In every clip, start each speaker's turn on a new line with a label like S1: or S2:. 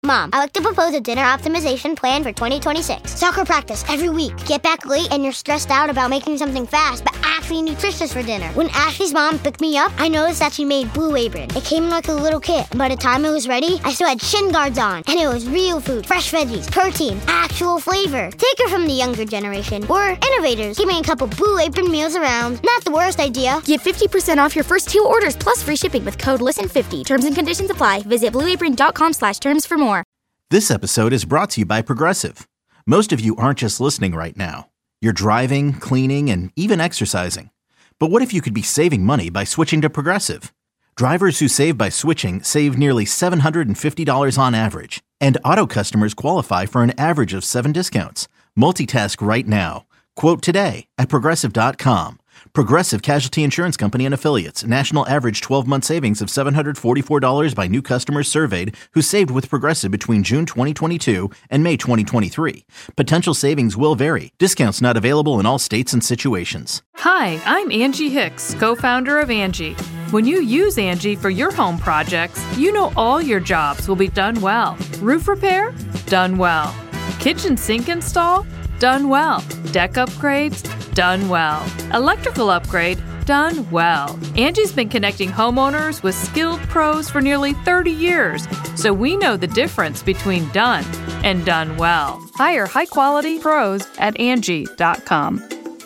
S1: Mom, I like to propose a dinner optimization plan for 2026. Soccer practice every week. Get back late and you're stressed out about making something fast, but actually nutritious for dinner. When Ashley's mom picked me up, I noticed that she made Blue Apron. It came in like a little kit. By the time it was ready, I still had shin guards on. And it was real food, fresh veggies, protein, actual flavor. Take her from the younger generation. We're innovators, keeping a couple Blue Apron meals around. Not the worst idea.
S2: Get 50% off your first 2 orders plus free shipping with code LISTEN50. Terms and conditions apply. Visit blueapron.com/terms for more.
S3: This episode is brought to you by Progressive. Most of you aren't just listening right now. You're driving, cleaning, and even exercising. But what if you could be saving money by switching to Progressive? Drivers who save by switching save nearly $750 on average. And auto customers qualify for an average of 7 discounts. Multitask right now. Quote today at Progressive.com. Progressive Casualty Insurance Company and Affiliates. National average 12-month savings of $744 by new customers surveyed who saved with Progressive between June 2022 and May 2023. Potential savings will vary. Discounts not available in all states and situations.
S4: Hi, I'm Angie Hicks, co-founder of Angie. When you use Angie for your home projects, you know all your jobs will be done well. Roof repair? Done well. Kitchen sink install? Done well. Deck upgrades? Done well. Electrical upgrade? Done well. Angie's been connecting homeowners with skilled pros for nearly 30 years, so we know the difference between done and done well. Hire high-quality pros at Angie.com.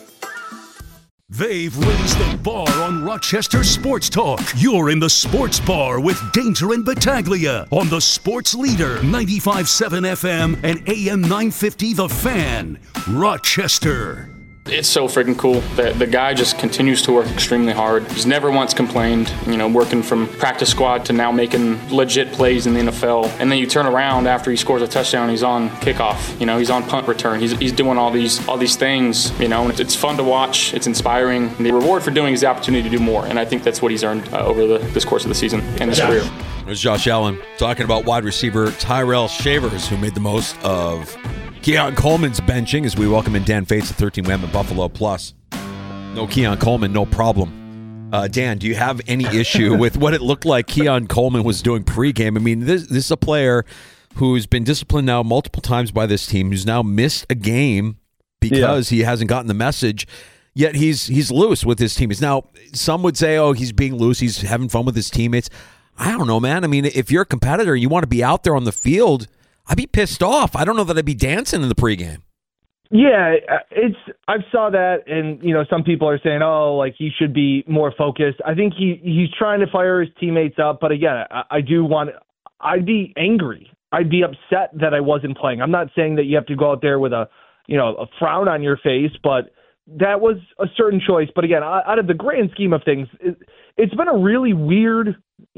S5: They've raised the bar on Rochester Sports Talk. You're in the Sports Bar with Danger and Battaglia on the Sports Leader, 95.7 FM and AM 950 The Fan, Rochester.
S6: It's so freaking cool that the guy just continues to work extremely hard. He's never once complained, working from practice squad to now making legit plays in the NFL. And then you turn around after he scores a touchdown, he's on kickoff, he's on punt return. He's doing all these things, and it's fun to watch. It's inspiring. And the reward for doing is the opportunity to do more. And I think that's what he's earned over this course of the season and his career.
S7: There's Josh Allen talking about wide receiver Tyrell Shavers, who made the most of Keon Coleman's benching as we welcome in Dan Fates at 13 Wham at Buffalo Plus. No Keon Coleman, no problem. Dan, do you have any issue with what it looked like Keon Coleman was doing pregame? I mean, this is a player who's been disciplined now multiple times by this team, who's now missed a game because he hasn't gotten the message, yet he's loose with his teammates. Now, some would say, he's being loose, he's having fun with his teammates. I don't know, man. I mean, if you're a competitor, you want to be out there on the field, I'd be pissed off. I don't know that I'd be dancing in the pregame.
S8: Yeah, I saw that, and some people are saying, he should be more focused. I think he's trying to fire his teammates up, but again, I'd be angry. I'd be upset that I wasn't playing. I'm not saying that you have to go out there with a frown on your face, but that was a certain choice. But again, out of the grand scheme of things, it's been a really weird,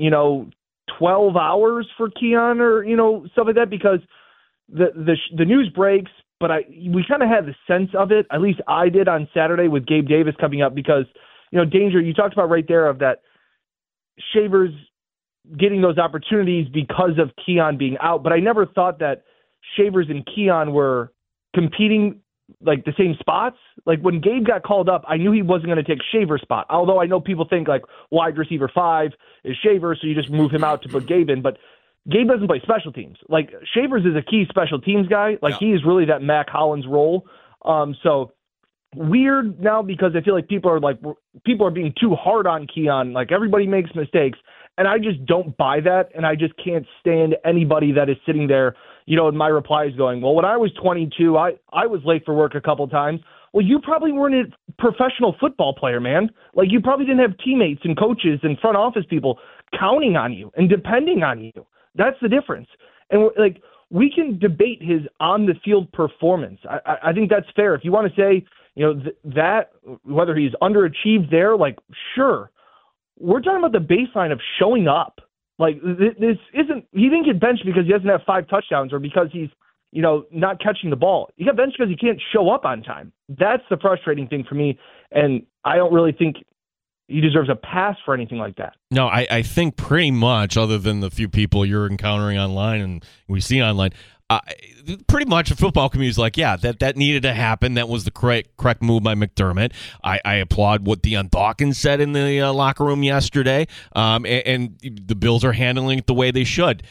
S8: 12 hours for Keon or, stuff like that, because the news breaks, but we kind of had the sense of it, at least I did on Saturday with Gabe Davis coming up, because, Danger, you talked about right there of that Shavers getting those opportunities because of Keon being out, but I never thought that Shavers and Keon were competing like the same spots. Like when Gabe got called up, I knew he wasn't going to take Shaver's spot. Although I know people think like wide receiver 5 is Shaver, so you just move him out to put Gabe in. But Gabe doesn't play special teams. Like Shavers is a key special teams guy. Like he is really that Mac Hollins role. So weird now, because I feel like people are being too hard on Keon. Like everybody makes mistakes, and I just don't buy that. And I just can't stand anybody that is sitting there, in my replies going, well, when I was 22, I was late for work a couple times. Well, you probably weren't a professional football player, man. Like you probably didn't have teammates and coaches and front office people counting on you and depending on you. That's the difference. And we can debate his on the field performance. I think that's fair. If you want to say, that whether he's underachieved there, sure. We're talking about the baseline of showing up. Like this isn't, he didn't get benched because he doesn't have 5 touchdowns or because he's, not catching the ball. He got benched because he can't show up on time. That's the frustrating thing for me. And I don't really think he deserves a pass for anything like that.
S9: No, I think pretty much, other than the few people you're encountering online and we see online, pretty much the football community is like, that needed to happen. That was the correct move by McDermott. I applaud what Deion Dawkins said in the locker room yesterday, and the Bills are handling it the way they should.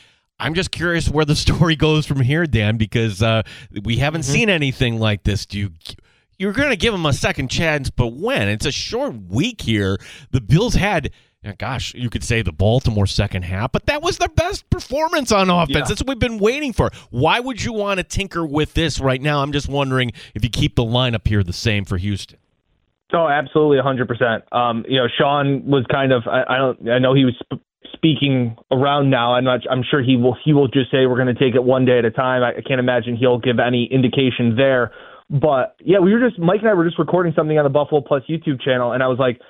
S9: I'm just curious where the story goes from here, Dan, because we haven't seen anything like this. You're going to give them a second chance, but when? It's a short week here. The Bills had, gosh, you could say the Baltimore second half, but that was their best performance on offense. Yeah. That's what we've been waiting for. Why would you want to tinker with this right now? I'm just wondering if you keep the lineup here the same for Houston.
S8: Oh, absolutely, 100%. Sean was kind of, I know he was speaking around now. I'm sure he will just say we're going to take it one day at a time. I can't imagine he'll give any indication there. But yeah, Mike and I were just recording something on the Buffalo Plus YouTube channel, and I was like,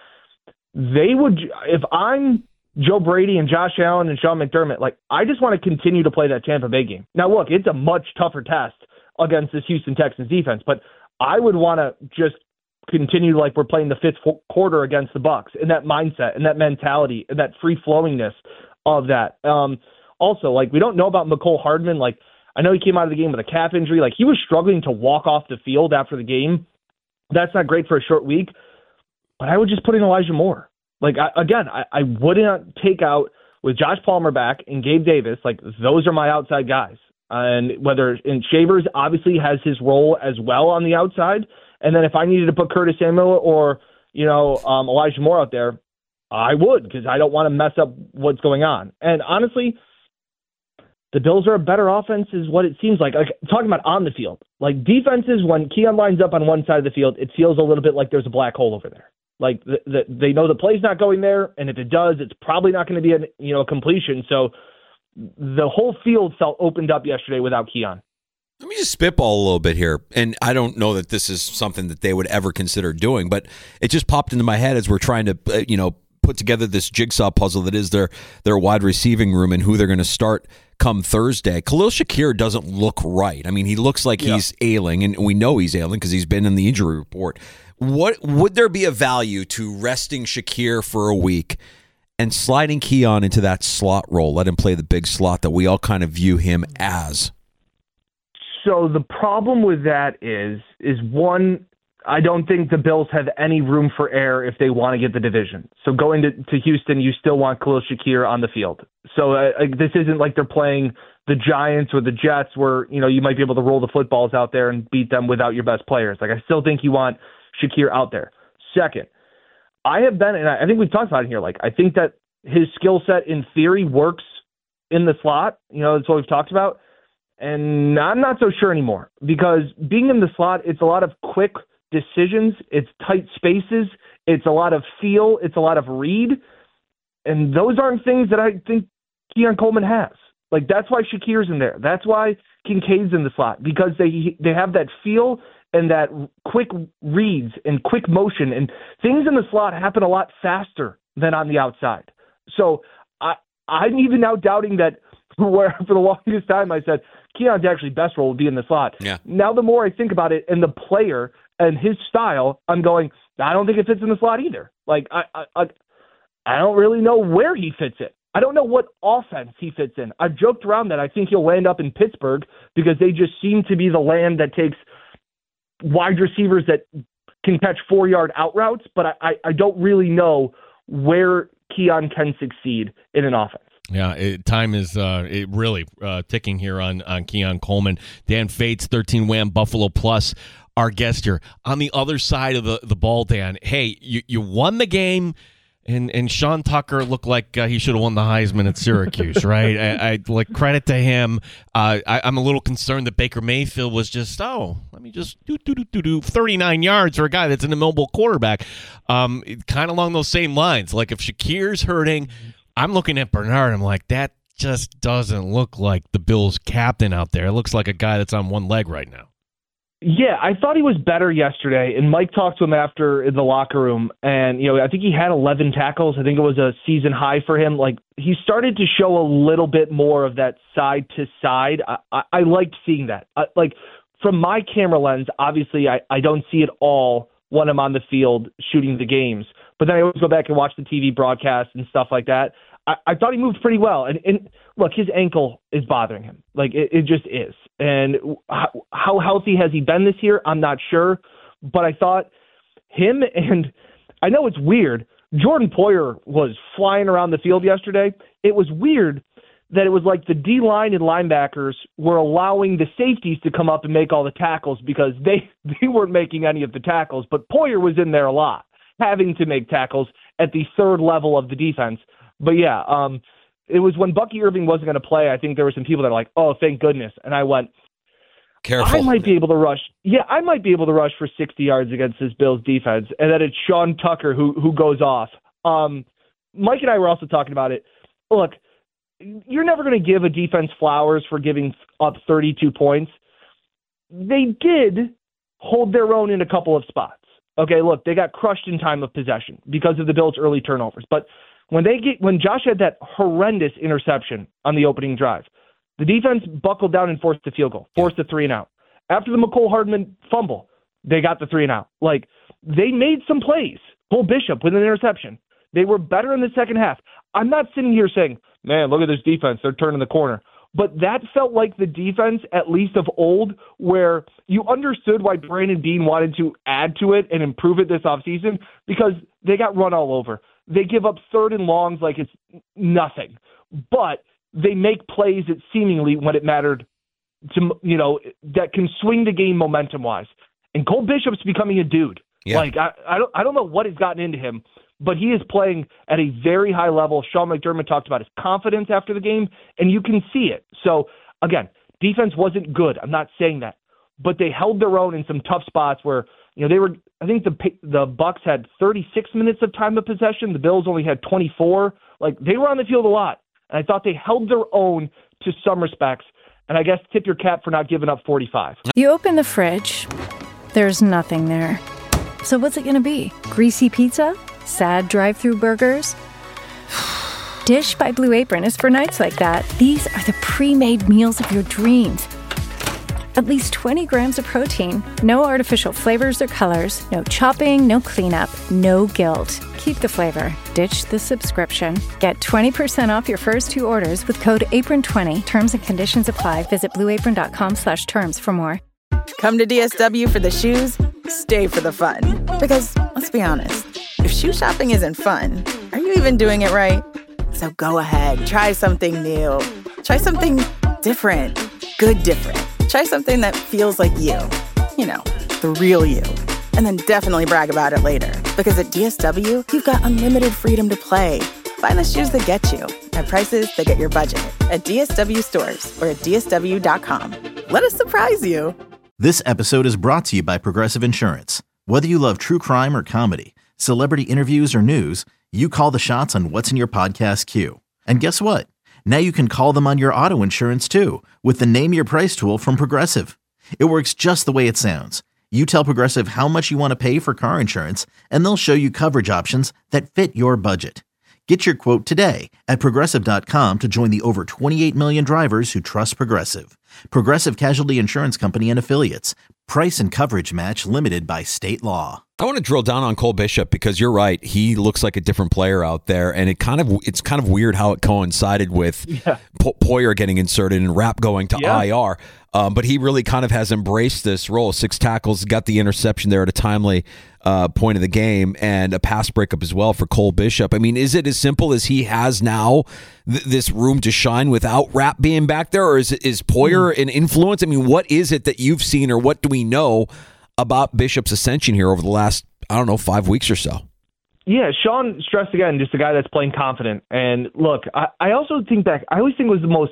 S8: if I'm Joe Brady and Josh Allen and Sean McDermott, like, I just want to continue to play that Tampa Bay game. Now, look, it's a much tougher test against this Houston Texans defense, but I would want to just continue like we're playing the fifth quarter against the Bucs, and that mindset and that mentality and that free-flowingness of that. Also, like, we don't know about Mecole Hardman. Like, I know he came out of the game with a calf injury. Like, he was struggling to walk off the field after the game. That's not great for a short week. But I would just put in Elijah Moore. Like, I wouldn't take out with Josh Palmer back and Gabe Davis. Like, those are my outside guys. And Shavers obviously has his role as well on the outside. And then if I needed to put Curtis Samuel or, Elijah Moore out there, I would, because I don't want to mess up what's going on. And honestly, the Bills are a better offense is what it seems like. Talking about on the field. Like, defenses, when Keon lines up on one side of the field, it feels a little bit like there's a black hole over there. Like, they know the play's not going there, and if it does, it's probably not going to be a completion. So the whole field felt opened up yesterday without Keon.
S7: Let me just spitball a little bit here, and I don't know that this is something that they would ever consider doing, but it just popped into my head as we're trying to, put together this jigsaw puzzle that is their wide receiving room and who they're going to start come Thursday. Khalil Shakir doesn't look right. I mean, he looks like he's ailing, and we know he's ailing because he's been in the injury report. What would there be a value to resting Shakir for a week and sliding Keon into that slot role? Let him play the big slot that we all kind of view him as.
S8: So the problem with that is one, I don't think the Bills have any room for error if they want to get the division. So going to Houston, you still want Khalil Shakir on the field. So this isn't like they're playing the Giants or the Jets where, you might be able to roll the footballs out there and beat them without your best players. Like, I still think you want Shakir out there. Second, I have been, and I think we've talked about it here, like, I think that his skill set in theory works in the slot. That's what we've talked about. And I'm not so sure anymore because being in the slot, it's a lot of quick decisions, it's tight spaces, it's a lot of feel, it's a lot of read, and those aren't things that I think Keon Coleman has. Like, that's why Shakir's in there. That's why Kincaid's in the slot, because they have that feel and that quick reads and quick motion, and things in the slot happen a lot faster than on the outside. So I'm even now doubting that where for the longest time I said Keon's actually best role would be in the slot.
S7: Yeah.
S8: Now the more I think about it and the player and his style, I'm going, I don't think it fits in the slot either. Like, I don't really know where he fits it. I don't know what offense he fits in. I've joked around that I think he'll land up in Pittsburgh because they just seem to be the land that takes wide receivers that can catch 4-yard out routes, but I don't really know where Keon can succeed in an offense.
S9: Yeah, time is really ticking here on Keon Coleman. Dan Fates, 13 Wham Buffalo Plus, our guest here. On the other side of the ball, Dan, hey, you won the game, and Sean Tucker looked like he should have won the Heisman at Syracuse, right? I like credit to him. I'm a little concerned that Baker Mayfield was just, let me just do 39 yards for a guy that's an immobile quarterback. Kind of along those same lines. Like, if Shakir's hurting, I'm looking at Bernard. I'm like, that just doesn't look like the Bills' captain out there. It looks like a guy that's on one leg right now.
S8: Yeah, I thought he was better yesterday, and Mike talked to him after in the locker room, and I think he had 11 tackles. I think it was a season high for him. Like, he started to show a little bit more of that side to side. I liked seeing that. Like, from my camera lens, obviously I don't see it all when I'm on the field shooting the games, but then I always go back and watch the TV broadcast and stuff like that. I thought he moved pretty well. And look, his ankle is bothering him. Like, it just is. And how healthy has he been this year? I'm not sure. But I thought him, and I know it's weird, Jordan Poyer was flying around the field yesterday. It was weird that it was like the D-line and linebackers were allowing the safeties to come up and make all the tackles because they weren't making any of the tackles, but Poyer was in there a lot, having to make tackles at the third level of the defense. But yeah, it was when Bucky Irving wasn't going to play, I think there were some people that were like, oh, thank goodness. And I went,
S7: careful.
S8: I might be able to rush. Yeah, I might be able to rush for 60 yards against this Bills defense. And then it's Sean Tucker who goes off. Mike and I were also talking about it. Look, you're never going to give a defense flowers for giving up 32 points. They did hold their own in a couple of spots. Okay, look, they got crushed in time of possession because of the Bills' early turnovers. But when Josh had that horrendous interception on the opening drive, the defense buckled down and forced the field goal, forced the 3-and-out. After the McCole Hardman fumble, they got the 3-and-out. Like, they made some plays. Cole Bishop with an interception. They were better in the second half. I'm not sitting here saying, man, look at this defense. They're turning the corner. But that felt like the defense, at least of old, where you understood why Brandon Beane wanted to add to it and improve it this offseason because they got run all over. They give up third and longs like it's nothing. But they make plays that seemingly, when it mattered, that can swing the game momentum-wise. And Cole Bishop's becoming a dude. Yeah. Like, I don't know what has gotten into him, but he is playing at a very high level. Sean McDermott talked about his confidence after the game, and you can see it. So, again, defense wasn't good. I'm not saying that. But they held their own in some tough spots where, they were, I think the Bucs had 36 minutes of time of possession. The Bills only had 24. Like, they were on the field a lot. And I thought they held their own to some respects. And I guess tip your cap for not giving up 45.
S10: You open the fridge. There's nothing there. So what's it going to be? Greasy pizza? Sad drive-through burgers? Dish by Blue Apron is for nights like that. These are the pre-made meals of your dreams. At least 20 grams of protein, no artificial flavors or colors, no chopping, no cleanup, no guilt. Keep the flavor. Ditch the subscription. Get 20% off your first 2 orders with code APRON20. Terms and conditions apply. Visit blueapron.com/terms for more.
S11: Come to DSW for the shoes, stay for the fun. Because, let's be honest, if shoe shopping isn't fun, are you even doing it right? So go ahead, try something new. Try something different. Good different. Try something that feels like you. The real you. And then definitely brag about it later. Because at DSW, you've got unlimited freedom to play. Find the shoes that get you at prices that get your budget at DSW stores or at DSW.com. Let us surprise you.
S3: This episode is brought to you by Progressive Insurance. Whether you love true crime or comedy, celebrity interviews or news, you call the shots on what's in your podcast queue. And guess what? Now you can call them on your auto insurance too with the Name Your Price tool from Progressive. It works just the way it sounds. You tell Progressive how much you want to pay for car insurance, and they'll show you coverage options that fit your budget. Get your quote today at Progressive.com to join the over 28 million drivers who trust Progressive. Progressive Casualty Insurance Company and Affiliates. Price and coverage match limited by state law.
S7: I want to drill down on Cole Bishop because you're right. He looks like a different player out there, and it's kind of weird how it coincided with Poyer getting inserted and Rapp going to IR. But he really kind of has embraced this role. 6 tackles, got the interception there at a timely point of the game, and a pass breakup as well for Cole Bishop. I mean, is it as simple as he has now this room to shine without Rapp being back there, or is Poyer an influence? I mean, what is it that you've seen, or what do we know about Bishop's ascension here over the last, 5 weeks or so?
S8: Yeah, Sean stressed again, just a guy that's playing confident. And look, I also think back, I always think it was the most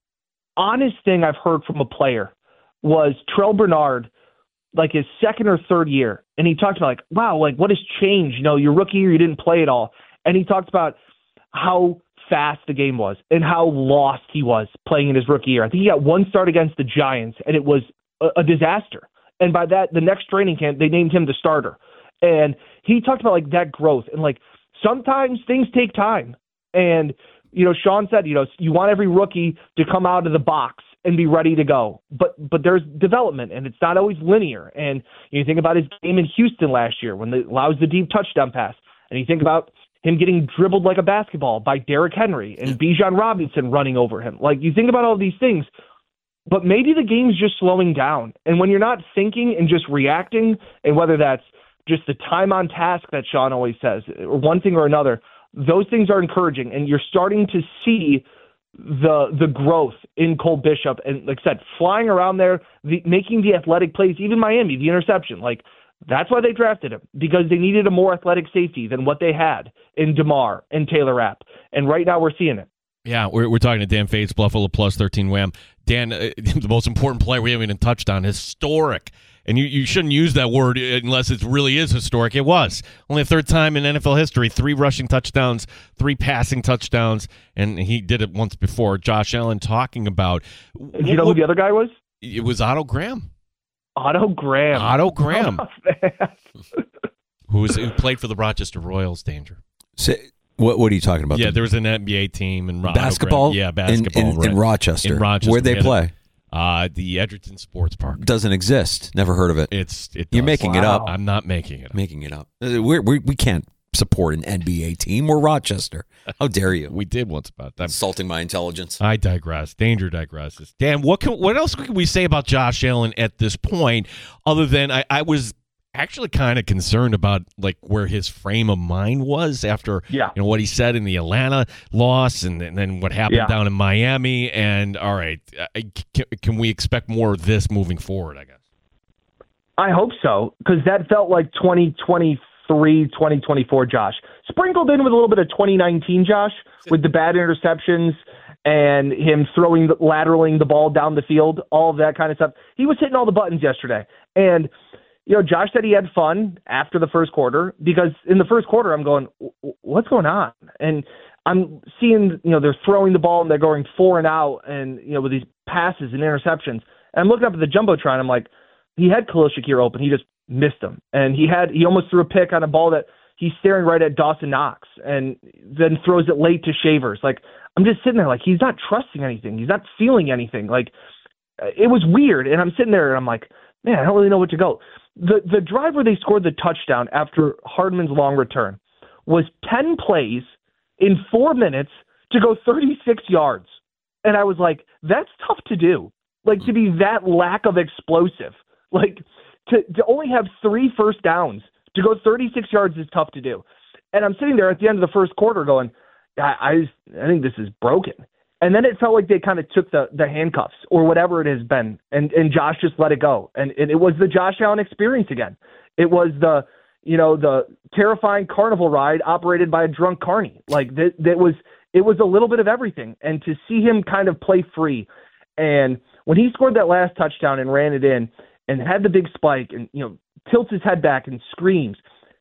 S8: honest thing I've heard from a player was Terrell Bernard, like his second or third year. And he talked about wow, what has changed? Your rookie year, you didn't play at all. And he talked about how fast the game was and how lost he was playing in his rookie year. I think he got 1 start against the Giants, and it was a disaster. And by that, the next training camp, they named him the starter. And he talked about that growth. And sometimes things take time. And, Sean said, you want every rookie to come out of the box and be ready to go. But there's development, and it's not always linear. And you think about his game in Houston last year when it allows the deep touchdown pass. And you think about him getting dribbled like a basketball by Derrick Henry and Bijan Robinson running over him. You think about all these things. But maybe the game's just slowing down. And when you're not thinking and just reacting, and whether that's just the time on task that Sean always says, or one thing or another, those things are encouraging. And you're starting to see the growth in Cole Bishop, and like I said, flying around there, making the athletic plays, even Miami, the interception, like that's why they drafted him, because they needed a more athletic safety than what they had in DeMar and Taylor Rapp. And right now we're seeing it.
S9: Yeah, we're talking to Dan Fates, Buffalo Plus 13 Wham. Dan, the most important player we haven't even touched on, historic. And you shouldn't use that word unless it really is historic. It was. Only a third time in NFL history, 3 rushing touchdowns, 3 passing touchdowns, and he did it once before. Josh Allen talking about...
S8: Do you know who the other guy was?
S9: It was Otto Graham.
S8: Otto Graham.
S9: Who played for the Rochester Royals, Danger.
S7: So, what are you talking about?
S9: Yeah, there was an NBA team in
S7: basketball.
S9: Yeah, basketball
S7: in Rochester.
S9: In Rochester,
S7: where'd they play?
S9: The Edgerton Sports Park.
S7: Doesn't exist. Never heard of it. You're making it up.
S9: I'm not making it up.
S7: Making it up. We can't support an NBA team. We're Rochester. How dare you?
S9: We did once about that.
S7: Insulting my intelligence.
S9: I digress. Danger digresses. Dan, what else can we say about Josh Allen at this point, other than I was actually kind of concerned about like where his frame of mind was after what he said in the Atlanta loss and then what happened down in Miami. And all right, can we expect more of this moving forward, I guess?
S8: I hope so, because that felt like 2023, 2024 Josh. Sprinkled in with a little bit of 2019 Josh with the bad interceptions and him lateraling the ball down the field, all of that kind of stuff. He was hitting all the buttons yesterday. And Josh said he had fun after the first quarter, because in the first quarter I'm going, what's going on? And I'm seeing, they're throwing the ball and they're going 4 and out and, with these passes and interceptions. And I'm looking up at the Jumbotron. I'm like, he had Khalil Shakir open. He just missed him. And he almost threw a pick on a ball that he's staring right at Dawson Knox and then throws it late to Shavers. Like, I'm just sitting there like, he's not trusting anything. He's not feeling anything. Like, it was weird. And I'm sitting there and I'm like, man, I don't really know what to go. The drive where they scored the touchdown after Hardman's long return was 10 plays in 4 minutes to go 36 yards. And I was like, that's tough to do. Like, to be that lack of explosive. Like, to only have 3 first downs to go 36 yards is tough to do. And I'm sitting there at the end of the first quarter going, I think this is broken. And then it felt like they kind of took the handcuffs or whatever it has been, and Josh just let it go. And it was the Josh Allen experience again. It was the terrifying carnival ride operated by a drunk carny. Like it was a little bit of everything. And to see him kind of play free, and when he scored that last touchdown and ran it in and had the big spike and tilts his head back and screams,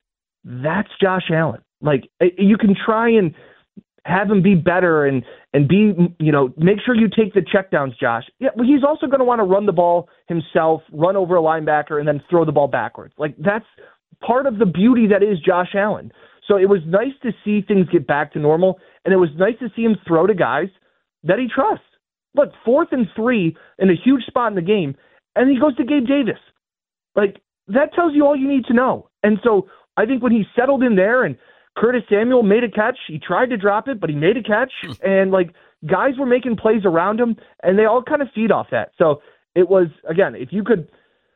S8: that's Josh Allen. Like, you can try and have him be better and be, make sure you take the checkdowns, Josh. Yeah, but he's also going to want to run the ball himself, run over a linebacker, and then throw the ball backwards. Like, that's part of the beauty that is Josh Allen. So it was nice to see things get back to normal, and it was nice to see him throw to guys that he trusts. Look, 4th and 3 in a huge spot in the game, and he goes to Gabe Davis. Like, that tells you all you need to know. And so I think when he settled in there and Curtis Samuel made a catch. He tried to drop it, but he made a catch. And, guys were making plays around him, and they all kind of feed off that. So it was, again, if you could,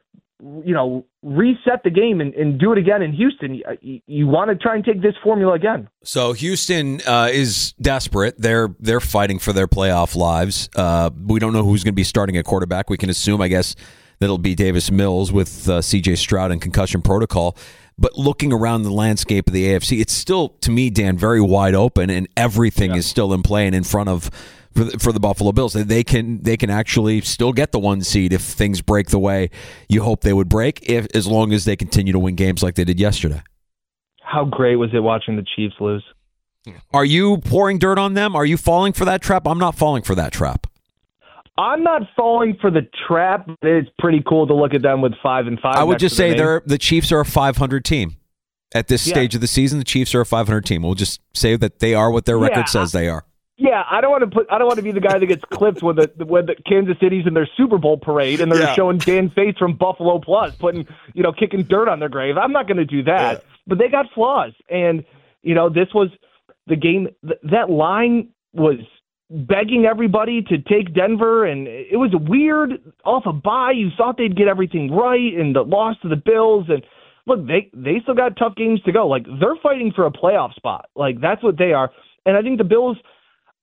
S8: reset the game and do it again in Houston, you want to try and take this formula again.
S7: So Houston is desperate. They're fighting for their playoff lives. We don't know who's going to be starting at quarterback. We can assume, I guess, that it'll be Davis Mills with C.J. Stroud and concussion protocol. But looking around the landscape of the AFC, it's still, to me, Dan, very wide open, and everything is still in play and in front of for the Buffalo Bills. They can actually still get the 1 seed if things break the way you hope they would break, as long as they continue to win games like they did yesterday.
S8: How great was it watching the Chiefs lose?
S7: Are you pouring dirt on them? Are you falling for that trap? I'm not falling for that trap.
S8: I'm not falling for the trap. It's pretty cool to look at them with 5-5.
S7: I would just say the Chiefs are a 500 team. At this stage of the season, the Chiefs are a 500 team. We'll just say that they are what their record says they are.
S8: Yeah, I don't want to be the guy that gets clipped when the Kansas City's in their Super Bowl parade and they're showing Dan Fates from Buffalo Plus kicking dirt on their grave. I'm not going to do that. But they got flaws, and this was the game. That line was begging everybody to take Denver, and it was weird off a bye. You thought they'd get everything right, and the loss to the Bills, and look, they still got tough games to go. Like, they're fighting for a playoff spot. Like, that's what they are. And I think the Bills,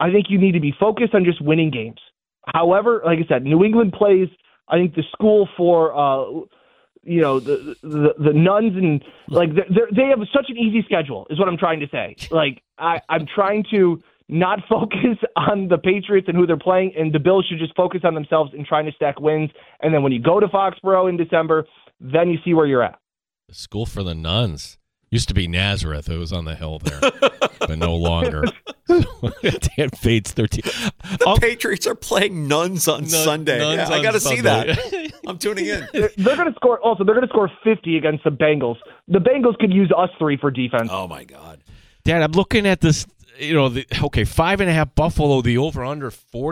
S8: I think you need to be focused on just winning games. However, like I said, New England plays, I think, the school for the nuns, and like they have such an easy schedule is what I'm trying to say. Like I'm trying to not focus on the Patriots and who they're playing, and the Bills should just focus on themselves and trying to stack wins. And then when you go to Foxborough in December, then you see where you're at.
S9: The school for the nuns used to be Nazareth. It was on the hill there, but no longer. Dan Fates 13.
S7: The Patriots are playing nuns on Sunday.
S9: Nuns
S7: I got to see that.
S9: I'm
S7: tuning in.
S8: They're going to score. Also, they're going to score 50 against the Bengals. The Bengals could use us 3 for defense.
S7: Oh my God,
S9: Dad! I'm looking at this. 5.5 Buffalo. The over under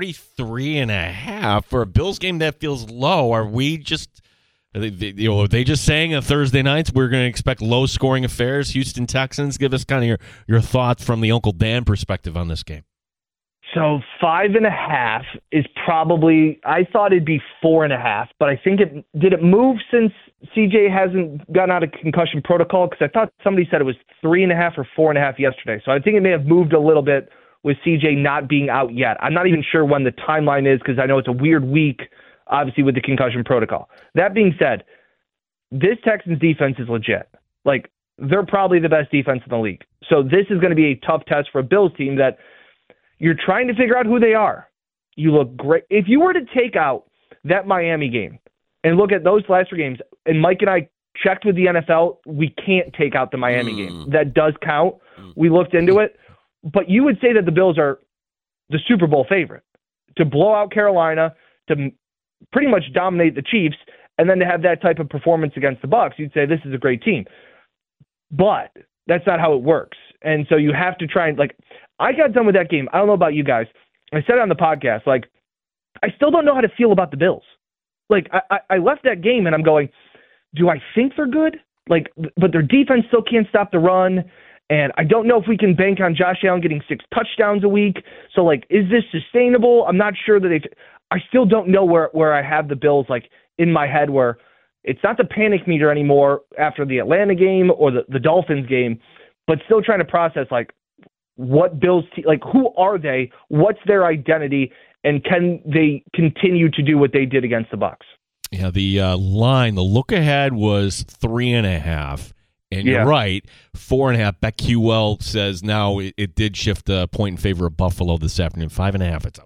S9: 43.5 for a Bills game that feels low. Are we just? Are they just saying on Thursday nights we're going to expect low scoring affairs? Houston Texans. Give us kind of your thoughts from the Uncle Dan perspective on this game.
S8: So 5.5 is probably. I thought it'd be 4.5, but I think did it move since CJ hasn't gotten out of concussion protocol? Because I thought somebody said it was 3.5 or 4.5 yesterday. So I think it may have moved a little bit with CJ not being out yet. I'm not even sure when the timeline is because I know it's a weird week, obviously with the concussion protocol. That being said, this Texans defense is legit. Like they're probably the best defense in the league. So this is going to be a tough test for a Bills team that. You're trying to figure out who they are. You look great. If you were to take out that Miami game and look at those last 3 games, and Mike and I checked with the NFL, we can't take out the Miami game. That does count. We looked into it. But you would say that the Bills are the Super Bowl favorite. To blow out Carolina, to pretty much dominate the Chiefs, and then to have that type of performance against the Bucs, you'd say this is a great team. But that's not how it works. And so you have to try and, like, I got done with that game. I don't know about you guys. I said it on the podcast, like, I still don't know how to feel about the Bills. Like, I left that game and I'm going, do I think they're good? Like, but their defense still can't stop the run. And I don't know if we can bank on Josh Allen getting 6 touchdowns a week. So, like, is this sustainable? I'm not sure that I still don't know where I have the Bills, like, in my head where it's not the panic meter anymore after the Atlanta game or the Dolphins game, but still trying to process, like, what Bills, like, who are they? What's their identity? And can they continue to do what they did against the Bucs?
S9: Yeah, the line, the look ahead was 3.5. And you're right, 4.5. BetQL says now it did shift a point in favor of Buffalo this afternoon. 5.5, it's up.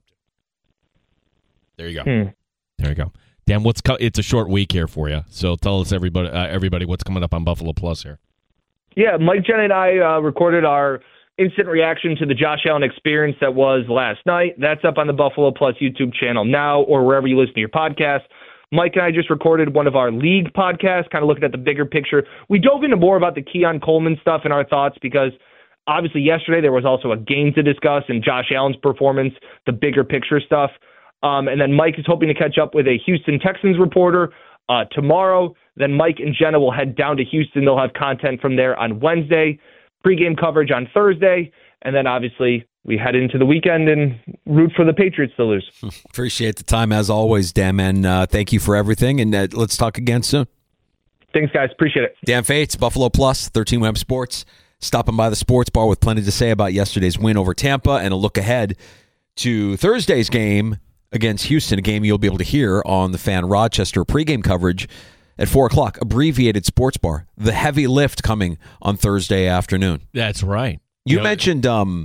S9: There you go. There you go. Dan, it's a short week here for you. So tell us, everybody, what's coming up on Buffalo Plus here.
S8: Yeah, Mike, Jen, and I recorded our instant reaction to the Josh Allen experience that was last night. That's up on the Buffalo Plus YouTube channel now or wherever you listen to your podcast. Mike and I just recorded one of our league podcasts, kind of looking at the bigger picture. We dove into more about the Keon Coleman stuff and our thoughts because obviously yesterday there was also a game to discuss and Josh Allen's performance, the bigger picture stuff. And then Mike is hoping to catch up with a Houston Texans reporter tomorrow. Then Mike and Jenna will head down to Houston. They'll have content from there on Wednesday, pregame coverage on Thursday, and then obviously we head into the weekend and root for the Patriots to lose.
S7: Appreciate the time as always, Dan, man. Thank you for everything, and let's talk again soon.
S8: Thanks, guys. Appreciate it.
S7: Dan Fates, Buffalo Plus, 13 Web Sports, stopping by the sports bar with plenty to say about yesterday's win over Tampa and a look ahead to Thursday's game against Houston, a game you'll be able to hear on the Fan Rochester pregame coverage at 4 o'clock. Abbreviated sports bar. The heavy lift coming on Thursday afternoon.
S9: That's right.
S7: You mentioned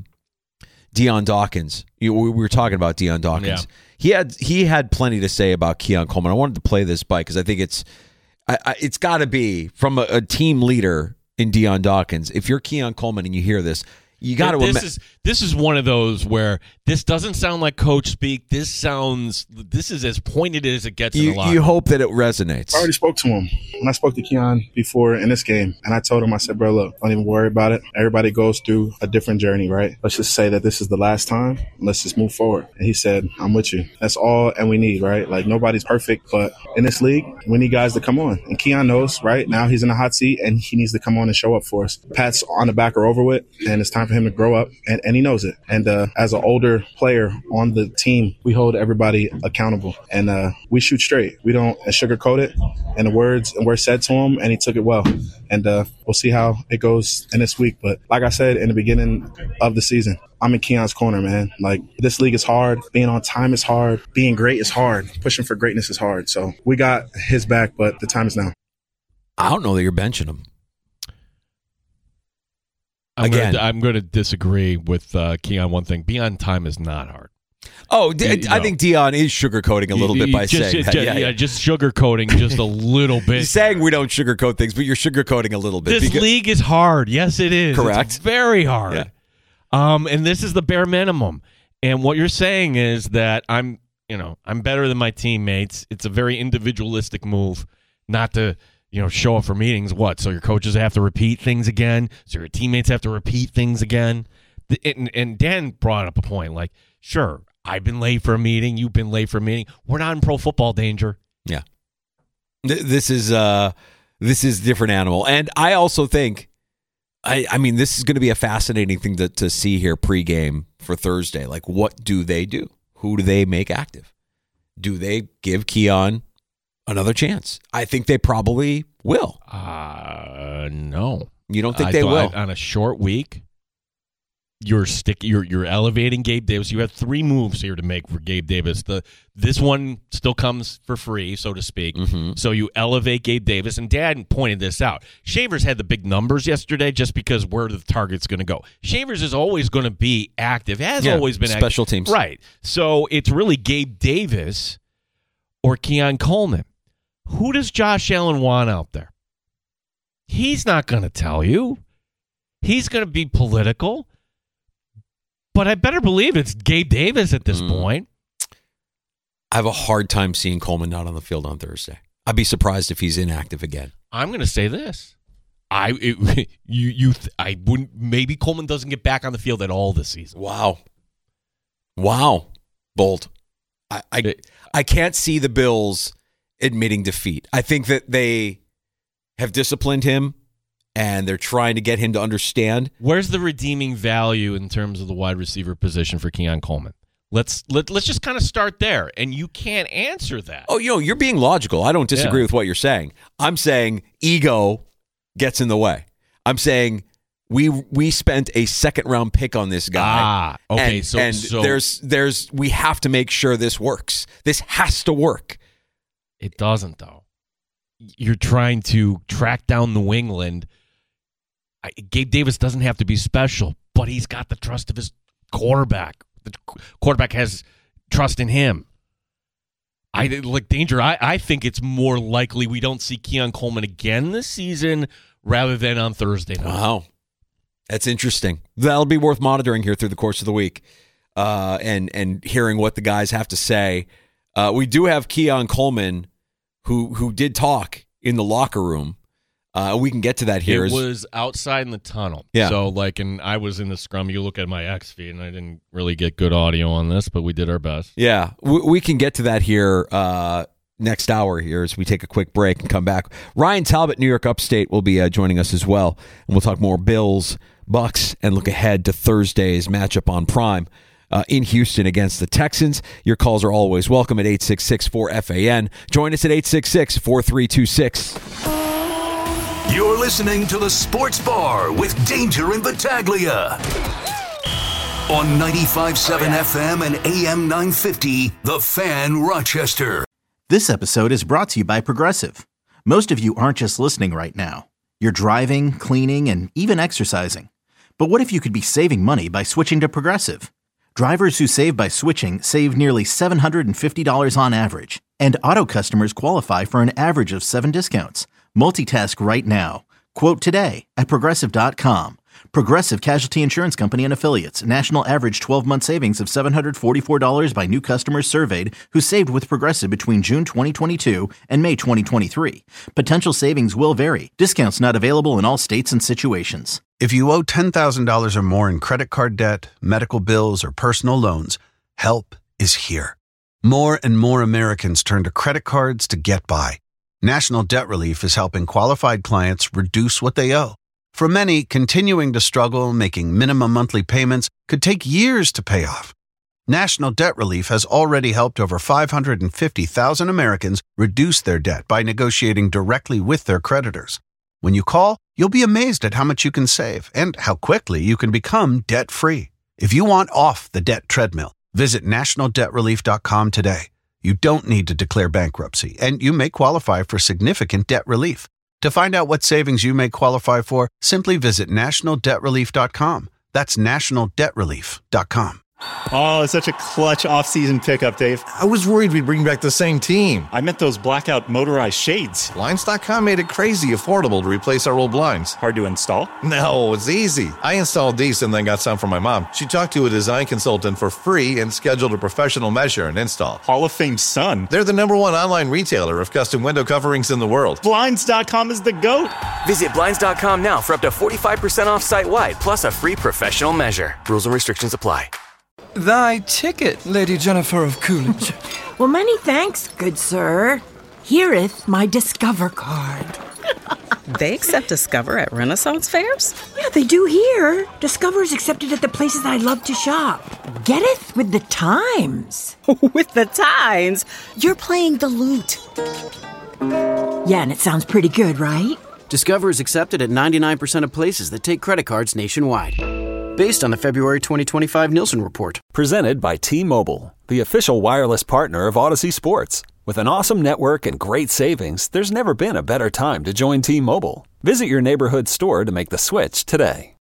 S7: Deion Dawkins. We were talking about Deion Dawkins. Yeah. He had plenty to say about Keon Coleman. I wanted to play this bite because I think it's got to be from a team leader in Deion Dawkins. If you're Keon Coleman and you hear this, you got to.
S9: This is one of those where this doesn't sound like coach speak. This is as pointed as it gets in the locker.
S7: You hope that it resonates.
S12: I already spoke to him. When I spoke to Keon before in this game, and I told him, I said, bro, look, don't even worry about it. Everybody goes through a different journey, right? Let's just say that this is the last time. Let's just move forward. And he said, I'm with you. That's all and we need, right? Like, nobody's perfect, but in this league, we need guys to come on. And Keon knows, right? Now he's in the hot seat, and he needs to come on and show up for us. Pats on the back are over with, and it's time for him to grow up and and he knows it. And as an older player on the team, we hold everybody accountable, and we shoot straight. We don't sugarcoat it, and the words were said to him, and he took it well. And we'll see how it goes in this week. But like I said in the beginning of the season, I'm in Keon's corner, man. Like, this league is hard. Being on time is hard. Being great is hard. Pushing for greatness is hard. So we got his back, but the time is now.
S7: I don't know that you're benching him.
S9: I'm going to disagree with Keon one thing. Being on time is not hard.
S7: Oh, I think Dion is sugarcoating a little bit by saying that.
S9: Yeah, just sugarcoating just a little bit.
S7: He's saying we don't sugarcoat things, but you're sugarcoating a little bit.
S9: This league is hard. Yes, it is.
S7: Correct.
S9: It's very hard.
S7: Yeah.
S9: And this is the bare minimum. And what you're saying is that I'm better than my teammates. It's a very individualistic move not to, show up for meetings. What? So your coaches have to repeat things again? So your teammates have to repeat things again? And Dan brought up a point like, sure, I've been late for a meeting. You've been late for a meeting. We're not in pro football danger.
S7: Yeah. This is different animal. And I also think, I mean, this is going to be a fascinating thing to see here pregame for Thursday. Like, what do they do? Who do they make active? Do they give Keon another chance? I think they probably will.
S9: No.
S7: You don't think they will?
S9: On a short week, you're elevating Gabe Davis. You have 3 moves here to make for Gabe Davis. This one still comes for free, so to speak.
S7: Mm-hmm.
S9: So you elevate Gabe Davis, and Dad pointed this out. Shavers had the big numbers yesterday just because where the target's going to go. Shavers is always going to be active, has always been active.
S7: Special teams.
S9: Right. So it's really Gabe Davis or Keon Coleman. Who does Josh Allen want out there? He's not going to tell you. He's going to be political. But I better believe it's Gabe Davis at this point.
S7: I have a hard time seeing Coleman not on the field on Thursday. I'd be surprised if he's inactive again.
S9: I'm going to say this. I wouldn't. Maybe Coleman doesn't get back on the field at all this season.
S7: Wow. Bold. I can't see the Bills admitting defeat. I think that they have disciplined him, and they're trying to get him to understand.
S9: Where's the redeeming value in terms of the wide receiver position for Keon Coleman? Let's just kind of start there, and you can't answer that.
S7: Oh, you're being logical. I don't disagree with what you're saying. I'm saying ego gets in the way. I'm saying we spent a second-round pick on this guy.
S9: Okay.
S7: And there's we have to make sure this works. This has to work.
S9: It doesn't, though. You're trying to track down New England. Gabe Davis doesn't have to be special, but he's got the trust of his quarterback. The quarterback has trust in him. I think it's more likely we don't see Keon Coleman again this season rather than on Thursday night.
S7: Wow. That's interesting. That'll be worth monitoring here through the course of the week and hearing what the guys have to say. We do have Keon Coleman who did talk in the locker room. We can get to that here.
S9: It was outside in the tunnel.
S7: Yeah.
S9: So, and I was in the scrum. You look at my X feed, and I didn't really get good audio on this, but we did our best.
S7: Yeah. We can get to that here next hour here as we take a quick break and come back. Ryan Talbot, New York Upstate, will be joining us as well. And we'll talk more Bills, Bucks, and look ahead to Thursday's matchup on Prime. In Houston against the Texans. Your calls are always welcome at 866-4FAN. Join us at 866-432-6.
S5: You're listening to the Sports Bar with Danger and Battaglia on 95.7 FM and AM 950, The Fan, Rochester.
S3: This episode is brought to you by Progressive. Most of you aren't just listening right now. You're driving, cleaning, and even exercising. But what if you could be saving money by switching to Progressive? Drivers who save by switching save nearly $750 on average, and auto customers qualify for an average of 7 discounts. Multitask right now. Quote today at Progressive.com. Progressive Casualty Insurance Company and Affiliates. National average 12-month savings of $744 by new customers surveyed who saved with Progressive between June 2022 and May 2023. Potential savings will vary. Discounts not available in all states and situations.
S13: If you owe $10,000 or more in credit card debt, medical bills, or personal loans, help is here. More and more Americans turn to credit cards to get by. National Debt Relief is helping qualified clients reduce what they owe For many, continuing to struggle making minimum monthly payments could take years to pay off. National Debt Relief has already helped over 550,000 Americans reduce their debt by negotiating directly with their creditors. When you call, you'll be amazed at how much you can save and how quickly you can become debt-free. If you want off the debt treadmill, visit nationaldebtrelief.com today. You don't need to declare bankruptcy, and you may qualify for significant debt relief. To find out what savings you may qualify for, simply visit nationaldebtrelief.com. That's nationaldebtrelief.com.
S14: Oh, it's such a clutch off-season pickup, Dave.
S15: I was worried we'd bring back the same team.
S14: I meant those blackout motorized shades.
S15: Blinds.com made it crazy affordable to replace our old blinds.
S14: Hard to install?
S15: No, it's easy. I installed these and then got some for my mom. She talked to a design consultant for free and scheduled a professional measure and install.
S14: Hall of Fame son.
S15: They're the #1 online retailer of custom window coverings in the world.
S14: Blinds.com is the GOAT.
S16: Visit Blinds.com now for up to 45% off site-wide, plus a free professional measure. Rules and restrictions apply.
S17: Thy ticket, Lady Jennifer of Coolidge.
S18: Well, many thanks, good sir. Here'th my Discover card.
S19: They accept Discover at Renaissance fairs?
S18: Yeah, they do here. Discover's accepted at the places I love to shop. Getteth with the times.
S19: With the times? You're playing the lute.
S18: Yeah, and it sounds pretty good, right?
S20: Discover is accepted at 99% of places that take credit cards nationwide. Based on the February 2025 Nielsen report.
S21: Presented by T-Mobile, the official wireless partner of Odyssey Sports. With an awesome network and great savings, there's never been a better time to join T-Mobile. Visit your neighborhood store to make the switch today.